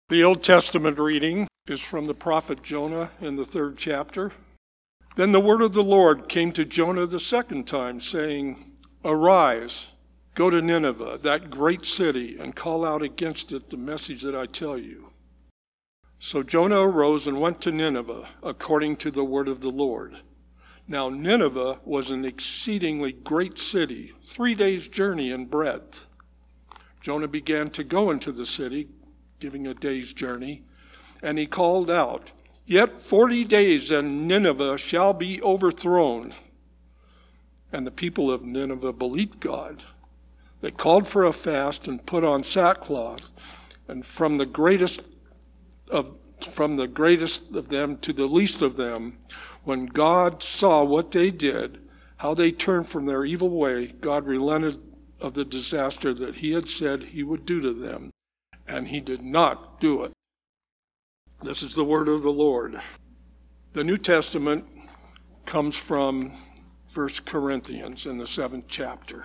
The Old Testament reading is from the prophet Jonah in the 3rd chapter. Then the word of the Lord came to Jonah the second time, saying, Arise, go to Nineveh, that great city, and call out against it the message that I tell you. So Jonah arose and went to Nineveh, according to the word of the Lord. Now Nineveh was an exceedingly great city, 3 days' journey in breadth. Jonah began to go into the city, giving a day's journey, and he called out, Yet 40 days and Nineveh shall be overthrown. And the people of Nineveh believed God. They called for a fast and put on sackcloth, and from the greatest of them to the least of them, when God saw what they did, how they turned from their evil way, God relented of the disaster that he had said he would do to them. And he did not do it. This is the word of the Lord. The New Testament comes from 1 Corinthians in the 7th chapter.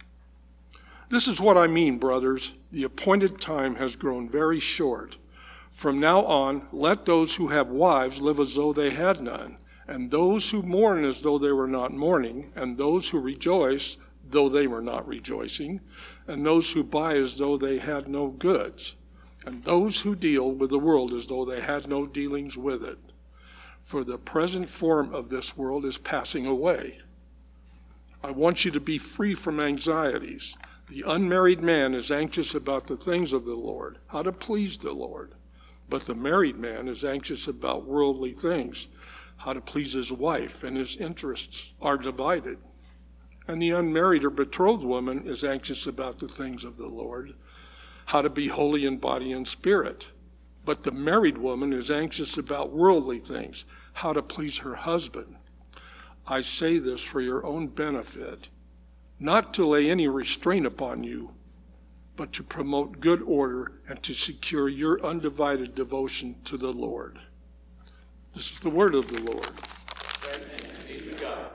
This is what I mean, brothers. The appointed time has grown very short. From now on, let those who have wives live as though they had none, and those who mourn as though they were not mourning, and those who rejoice though they were not rejoicing, and those who buy as though they had no goods, and those who deal with the world as though they had no dealings with it. For the present form of this world is passing away. I want you to be free from anxieties. The unmarried man is anxious about the things of the Lord, how to please the Lord. But the married man is anxious about worldly things, how to please his wife, and his interests are divided. And the unmarried or betrothed woman is anxious about the things of the Lord, how to be holy in body and spirit. But the married woman is anxious about worldly things, how to please her husband. I say this for your own benefit, not to lay any restraint upon you, but to promote good order and to secure your undivided devotion to the Lord. This is the word of the Lord. Thanks be to God.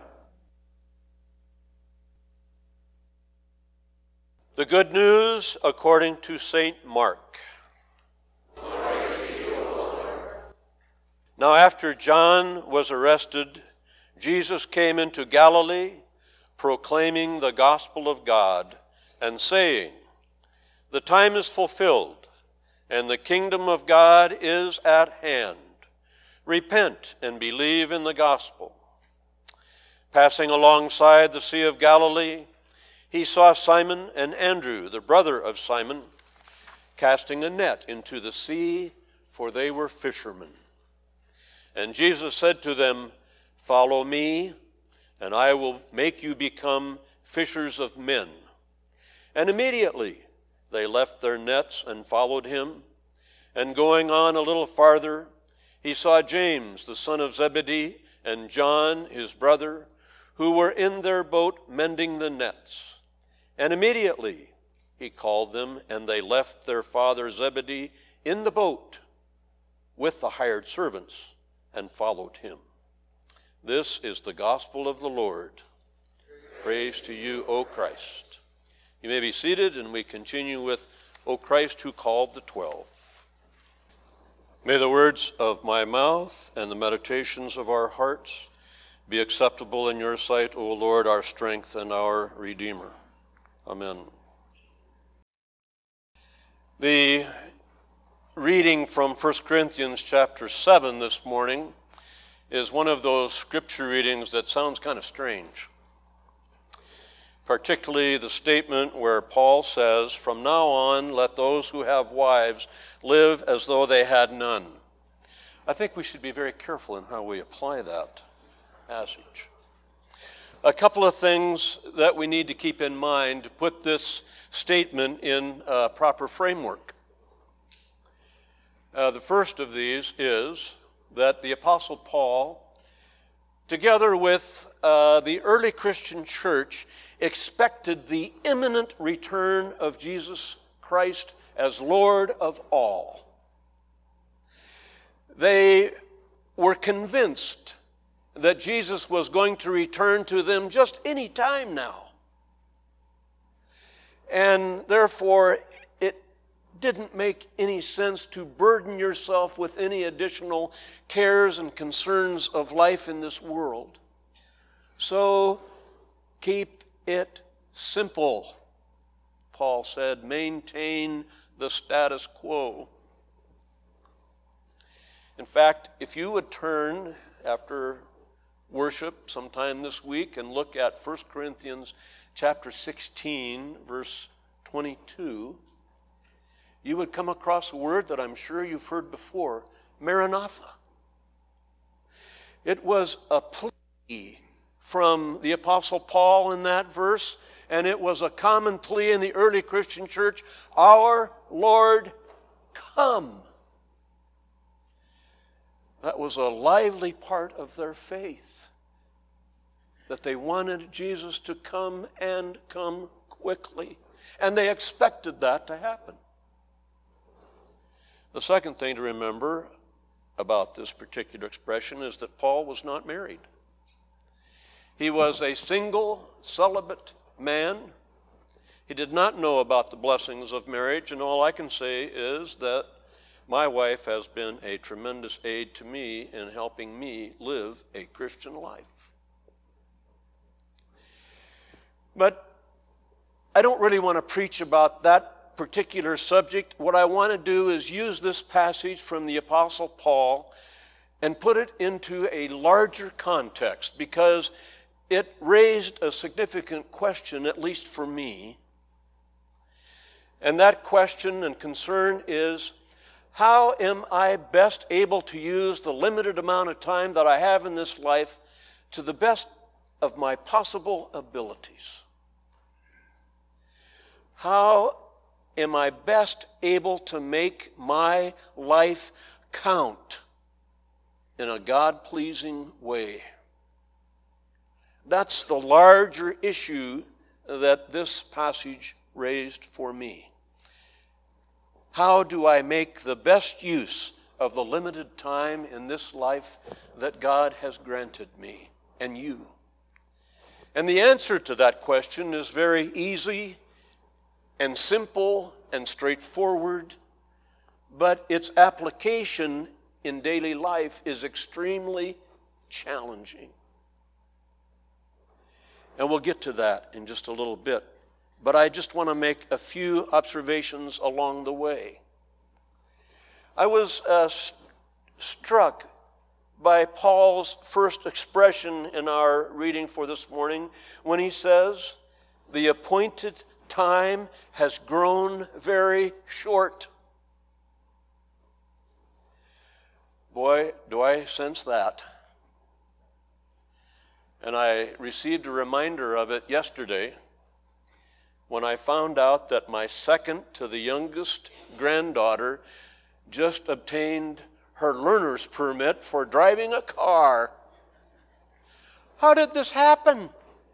The good news according to St. Mark. Glory to you, O Lord. Now after John was arrested, Jesus came into Galilee, proclaiming the gospel of God, and saying, The time is fulfilled, and the kingdom of God is at hand. Repent and believe in the gospel. Passing alongside the Sea of Galilee, he saw Simon and Andrew, the brother of Simon, casting a net into the sea, for they were fishermen. And Jesus said to them, Follow me, and I will make you become fishers of men. And immediately they left their nets and followed him. And going on a little farther, he saw James, the son of Zebedee, and John, his brother, who were in their boat mending the nets. And immediately he called them, and they left their father Zebedee in the boat with the hired servants and followed him. This is the gospel of the Lord. Praise to you, O Christ. You may be seated, and we continue with O Christ who called the 12. May the words of my mouth and the meditations of our hearts be acceptable in your sight, O Lord, our strength and our Redeemer. Amen. The reading from 1 Corinthians chapter 7 this morning is one of those scripture readings that sounds kind of strange. Particularly the statement where Paul says, From now on, let those who have wives live as though they had none. I think we should be very careful in how we apply that passage. A couple of things that we need to keep in mind to put this statement in a proper framework. The first of these is that the Apostle Paul, together with the early Christian church, expected the imminent return of Jesus Christ as Lord of all. They were convinced that Jesus was going to return to them just any time now. And therefore, it didn't make any sense to burden yourself with any additional cares and concerns of life in this world. So keep it simple. Paul said, maintain the status quo. In fact, if you would turn after worship sometime this week and look at 1 Corinthians chapter 16, verse 22, you would come across a word that I'm sure you've heard before, Maranatha. It was a plea from the Apostle Paul in that verse, and it was a common plea in the early Christian church, our Lord, come. That was a lively part of their faith, that they wanted Jesus to come and come quickly, and they expected that to happen. The second thing to remember about this particular expression is that Paul was not married. He was a single, celibate man. He did not know about the blessings of marriage, and all I can say is that my wife has been a tremendous aid to me in helping me live a Christian life. But I don't really want to preach about that particular subject. What I want to do is use this passage from the Apostle Paul and put it into a larger context, because it raised a significant question, at least for me. And that question and concern is, how am I best able to use the limited amount of time that I have in this life to the best of my possible abilities? How am I best able to make my life count in a God-pleasing way? That's the larger issue that this passage raised for me. How do I make the best use of the limited time in this life that God has granted me and you? And the answer to that question is very easy and simple and straightforward, but its application in daily life is extremely challenging. And we'll get to that in just a little bit. But I just want to make a few observations along the way. I was struck by Paul's first expression in our reading for this morning when he says, the appointed time has grown very short. Boy, do I sense that. And I received a reminder of it yesterday when I found out that my second to the youngest granddaughter just obtained her learner's permit for driving a car. How did this happen?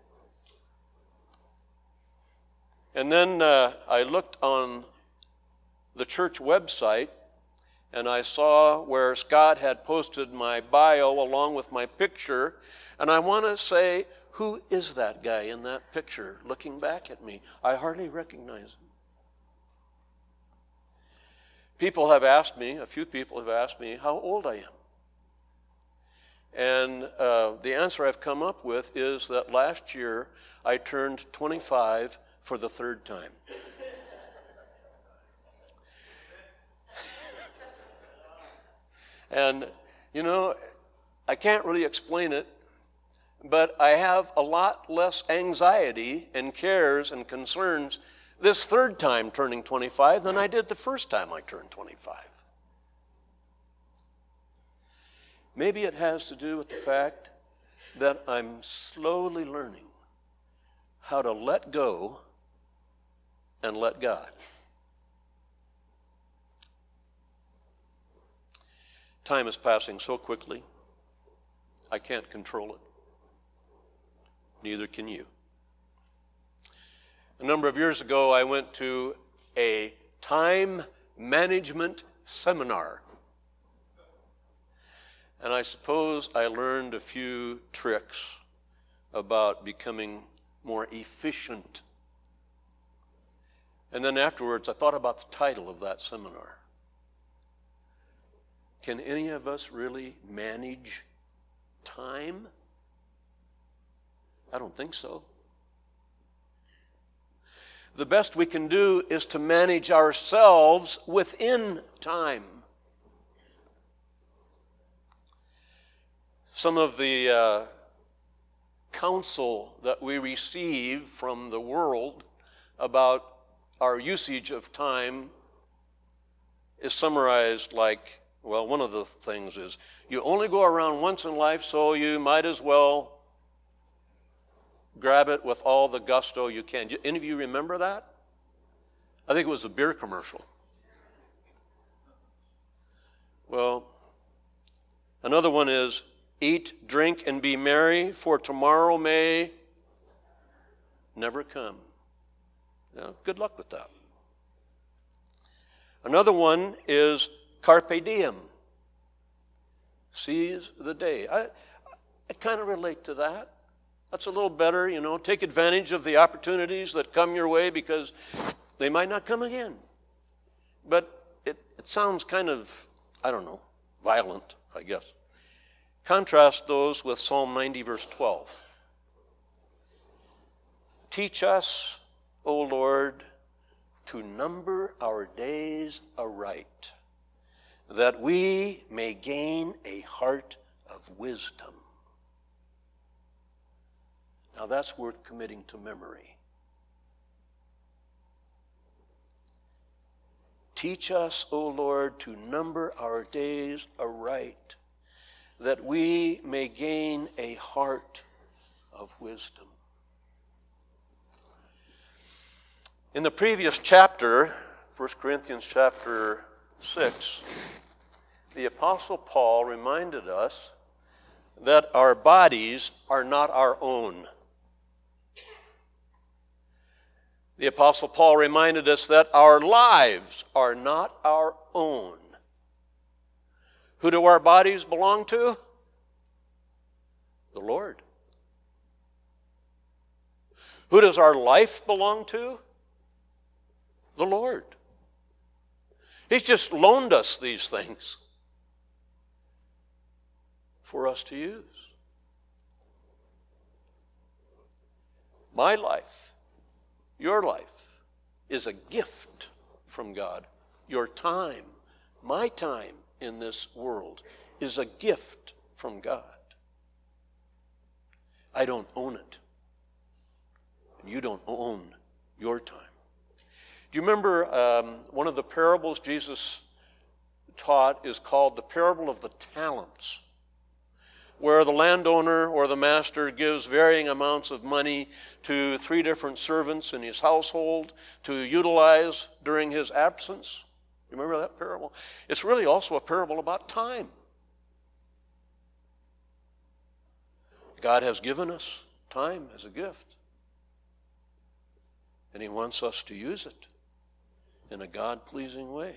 And then I looked on the church website, and I saw where Scott had posted my bio along with my picture, and I want to say, who is that guy in that picture looking back at me? I hardly recognize him. People have asked me, a few people have asked me how old I am. And the answer I've come up with is that last year I turned 25 for the third time. And, you know, I can't really explain it, but I have a lot less anxiety and cares and concerns this third time turning 25 than I did the first time I turned 25. Maybe it has to do with the fact that I'm slowly learning how to let go and let God. Time is passing so quickly, I can't control it. Neither can you. A number of years ago, I went to a time management seminar. And I suppose I learned a few tricks about becoming more efficient. And then afterwards, I thought about the title of that seminar. Can any of us really manage time? I don't think so. The best we can do is to manage ourselves within time. Some of the counsel that we receive from the world about our usage of time is summarized like, well, one of the things is, you only go around once in life, so you might as well grab it with all the gusto you can. Any of you remember that? I think it was a beer commercial. Well, another one is, eat, drink, and be merry, for tomorrow may never come. Yeah, good luck with that. Another one is carpe diem. Seize the day. I kind of relate to that. That's a little better, take advantage of the opportunities that come your way because they might not come again. But it sounds kind of, violent, I guess. Contrast those with Psalm 90, verse 12. Teach us, O Lord, to number our days aright, that we may gain a heart of wisdom. Now that's worth committing to memory. Teach us, O Lord, to number our days aright, that we may gain a heart of wisdom. In the previous chapter, 1 Corinthians chapter 6, the Apostle Paul reminded us that our bodies are not our own. The Apostle Paul reminded us that our lives are not our own. Who do our bodies belong to? The Lord. Who does our life belong to? The Lord. He's just loaned us these things for us to use. My life, your life, is a gift from God. Your time, my time in this world, is a gift from God. I don't own it. And you don't own your time. Do you remember one of the parables Jesus taught is called the parable of the talents, where the landowner or the master gives varying amounts of money to 3 different servants in his household to utilize during his absence? You remember that parable? It's really also a parable about time. God has given us time as a gift, and He wants us to use it in a God-pleasing way.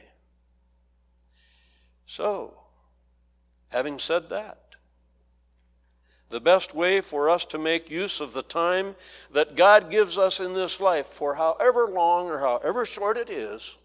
So, having said that, the best way for us to make use of the time that God gives us in this life, for however long or however short it is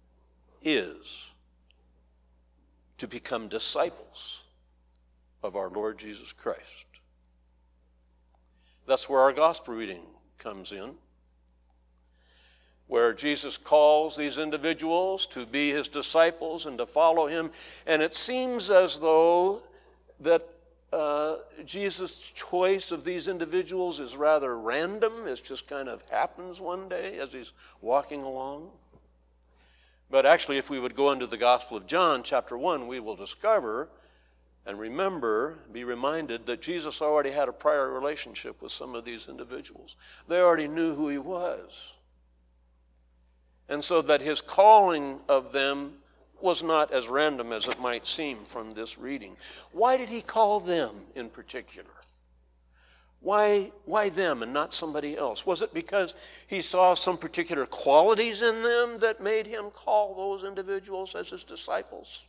to become disciples of our Lord Jesus Christ. That's where our gospel reading comes in, where Jesus calls these individuals to be His disciples and to follow Him. And it seems as though that Jesus' choice of these individuals is rather random. It just kind of happens one day as He's walking along. But actually, if we would go into the Gospel of John, chapter 1, we will discover and remember, be reminded that Jesus already had a prior relationship with some of these individuals. They already knew who He was. And so that His calling of them was not as random as it might seem from this reading. Why did He call them in particular? Why them and not somebody else? Was it because He saw some particular qualities in them that made Him call those individuals as His disciples?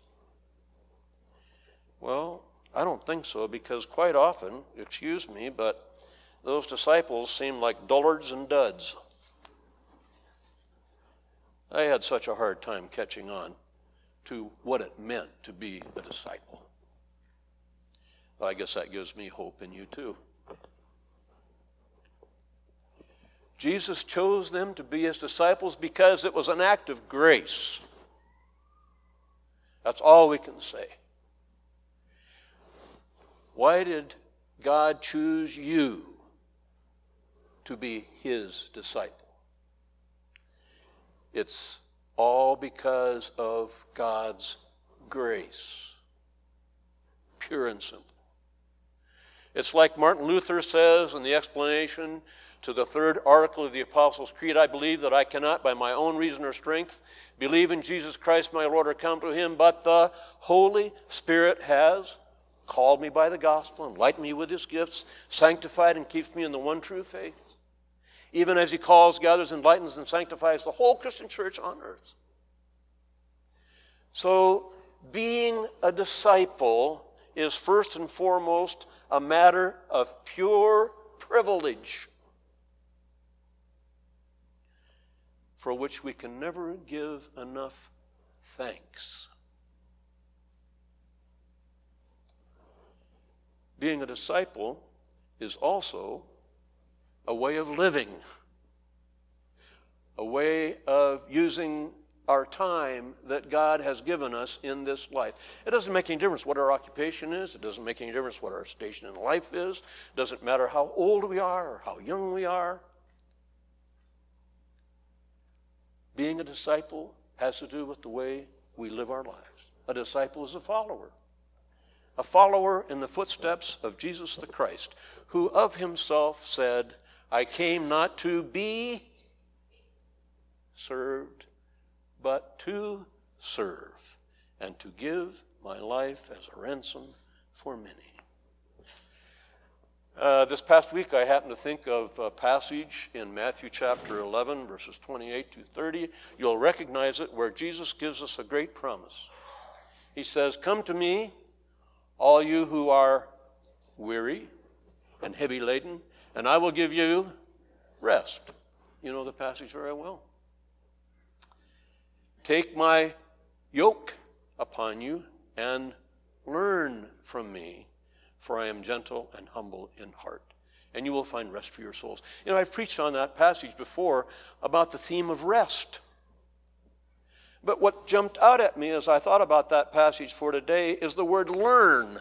Well, I don't think so, because quite often, excuse me, but those disciples seem like dullards and duds. I had such a hard time catching on to what it meant to be a disciple. But I guess that gives me hope in you too. Jesus chose them to be his disciples because it was an act of grace. That's all we can say. Why did God choose you to be his disciple? It's all because of God's grace. Pure and simple. It's like Martin Luther says in the explanation to the third article of the Apostles' Creed, I believe that I cannot by my own reason or strength believe in Jesus Christ my Lord or come to him, but the Holy Spirit has called me by the gospel, enlightened me with his gifts, sanctified and keeps me in the one true faith, even as he calls, gathers, enlightens, and sanctifies the whole Christian church on earth. So being a disciple is first and foremost a matter of pure privilege, for which we can never give enough thanks. Being a disciple is also a way of living, a way of using our time that God has given us in this life. It doesn't make any difference what our occupation is. It doesn't make any difference what our station in life is. It doesn't matter how old we are or how young we are. Being a disciple has to do with the way we live our lives. A disciple is a follower in the footsteps of Jesus the Christ, who of himself said, I came not to be served, but to serve, and to give my life as a ransom for many. This past week, I happened to think of a passage in Matthew chapter 11, verses 28 to 30. You'll recognize it, where Jesus gives us a great promise. He says, come to me, all you who are weary and heavy laden, and I will give you rest. You know the passage very well. Take my yoke upon you and learn from me, for I am gentle and humble in heart, and you will find rest for your souls. You know, I've preached on that passage before about the theme of rest. But what jumped out at me as I thought about that passage for today is the word learn.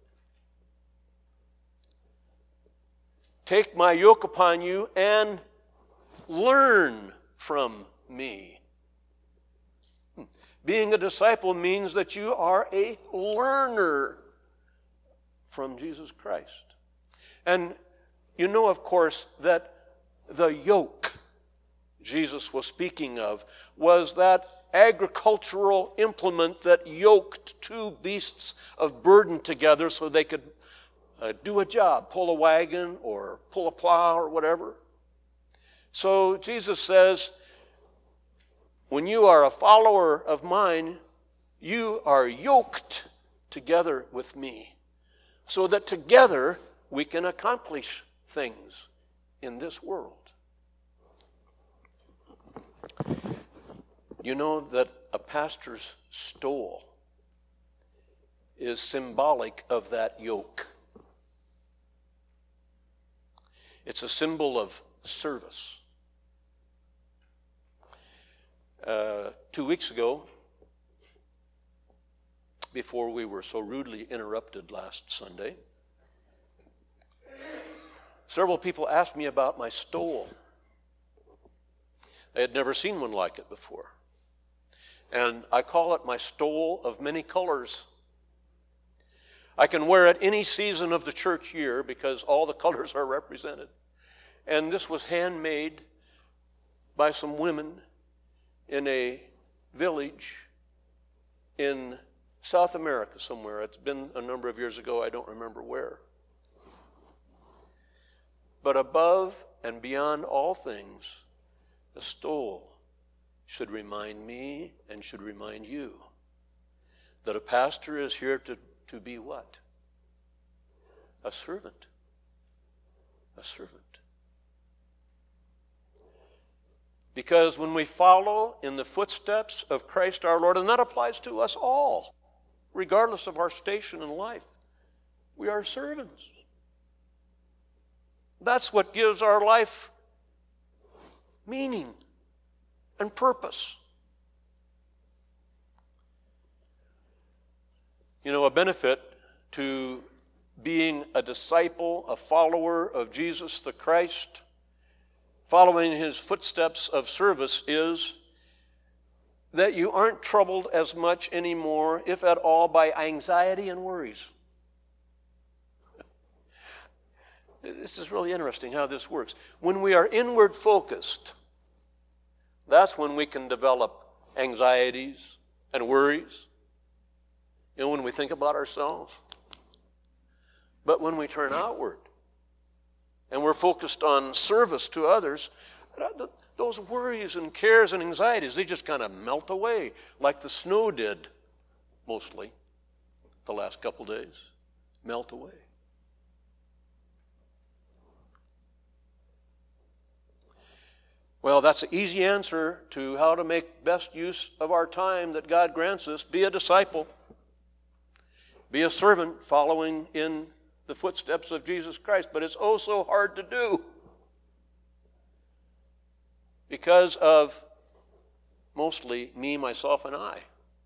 Take my yoke upon you and learn from me. Being a disciple means that you are a learner from Jesus Christ. And you know, of course, that the yoke Jesus was speaking of was that agricultural implement that yoked two beasts of burden together so they could do a job, pull a wagon or pull a plow or whatever. So Jesus says, when you are a follower of mine, you are yoked together with me, so that together we can accomplish things in this world. You know that a pastor's stole is symbolic of that yoke. It's a symbol of service. 2 weeks ago, before we were so rudely interrupted last Sunday, several people asked me about my stole. They had never seen one like it before. And I call it my stole of many colors. I can wear it any season of the church year because all the colors are represented. And this was handmade by some women in a village in South America somewhere. It's been a number of years ago. I don't remember where. But above and beyond all things, the stole should remind me and should remind you that a pastor is here to be what? A servant. A servant. Because when we follow in the footsteps of Christ our Lord, and that applies to us all, regardless of our station in life, we are servants. That's what gives our life meaning and purpose. You know, a benefit to being a disciple, a follower of Jesus the Christ, following his footsteps of service, is that you aren't troubled as much anymore, if at all, by anxiety and worries. This is really interesting how this works. When we are inward focused, that's when we can develop anxieties and worries. You know, when we think about ourselves. But when we turn outward and we're focused on service to others, those worries and cares and anxieties, they just kind of melt away like the snow did mostly the last couple days. Melt away. Well, that's an easy answer to how to make best use of our time that God grants us. Be a disciple. Be a servant following in the footsteps of Jesus Christ. But it's oh so hard to do because of mostly me, myself, and I.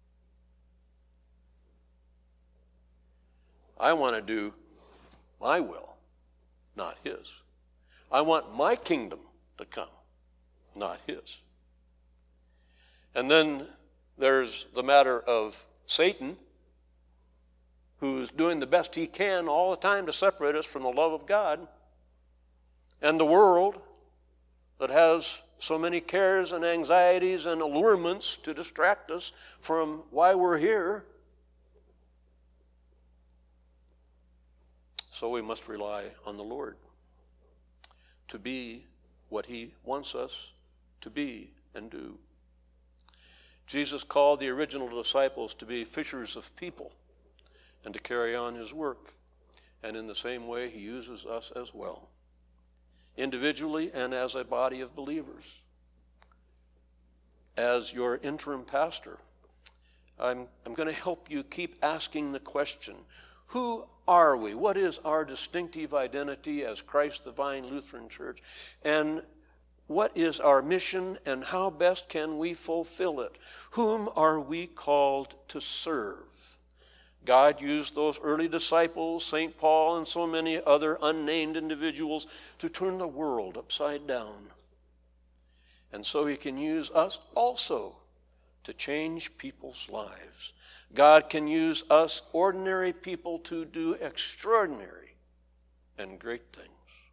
I want to do my will, not his. I want my kingdom to come, not his. And then there's the matter of Satan, who's doing the best he can all the time to separate us from the love of God, and the world that has so many cares and anxieties and allurements to distract us from why we're here. So we must rely on the Lord to be what he wants us to be and do. Jesus called the original disciples to be fishers of people and to carry on his work. And in the same way, he uses us as well, individually and as a body of believers. As your interim pastor, I'm going to help you keep asking the question, who are we? What is our distinctive identity as Christ the Vine Lutheran Church? And what is our mission, and how best can we fulfill it? Whom are we called to serve? God used those early disciples, St. Paul and so many other unnamed individuals, to turn the world upside down. And so he can use us also to change people's lives. God can use us ordinary people to do extraordinary and great things.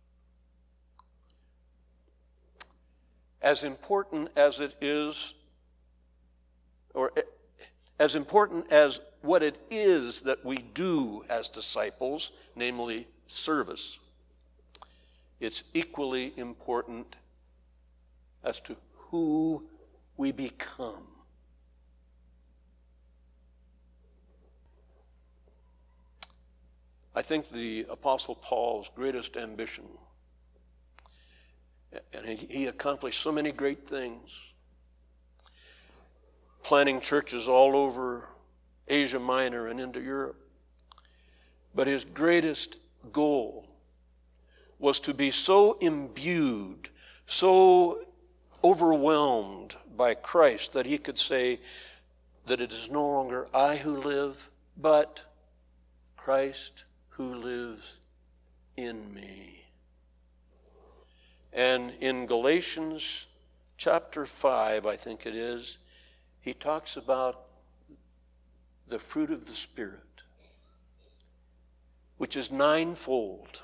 As important as it is, or as important as what it is that we do as disciples, namely service, it's equally important as to who we become. I think the Apostle Paul's greatest ambition, and he accomplished so many great things, planting churches all over Asia Minor and into Europe. But his greatest goal was to be so imbued, so overwhelmed by Christ that he could say that it is no longer I who live, but Christ who lives in me. And in Galatians chapter 5, I think it is, he talks about the fruit of the Spirit, which is ninefold: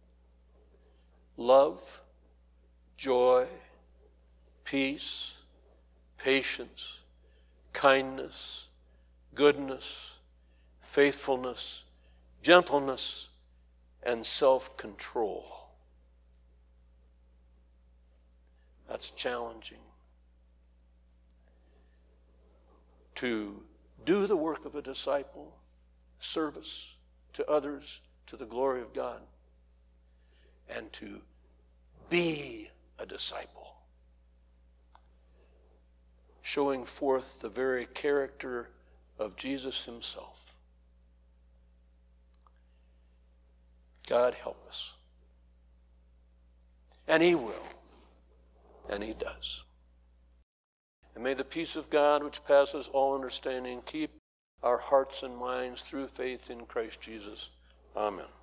love, joy, peace, patience, kindness, goodness, faithfulness, gentleness, and self-control. That's challenging. To do the work of a disciple, service to others to the glory of God, and to be a disciple. showing forth the very character of Jesus himself. God help us. And he will. And he does. And may the peace of God, which passes all understanding, keep our hearts and minds through faith in Christ Jesus. Amen.